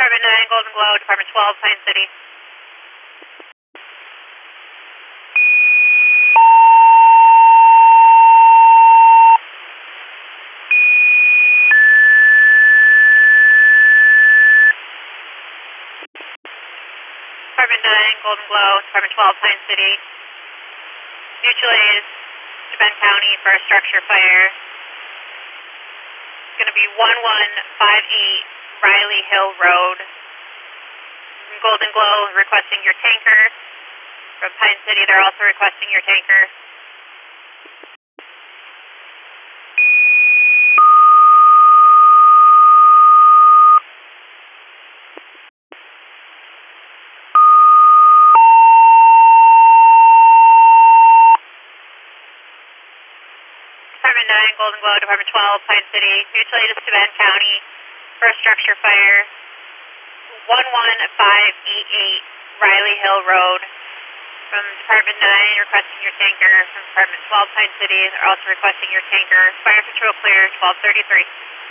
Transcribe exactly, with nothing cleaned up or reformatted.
Department nine, Golden Glow, Department twelve, Pine City. Department nine, Golden Glow, Department twelve, Pine City. Mutual aid to Bend County for a structure fire. It's going to be one one five eight Riley Hill Road. Golden Glow requesting your tanker. From Pine City, they're also requesting your tanker. Department nine, Golden Glow, Department twelve, Pine City. Mutual aid is to Bend County for a structure fire. one one five eight eight Riley Hill Road. From Department nine, requesting your tanker. From Department twelve, Pine City, they're also requesting your tanker. Fire control clear, twelve thirty-three.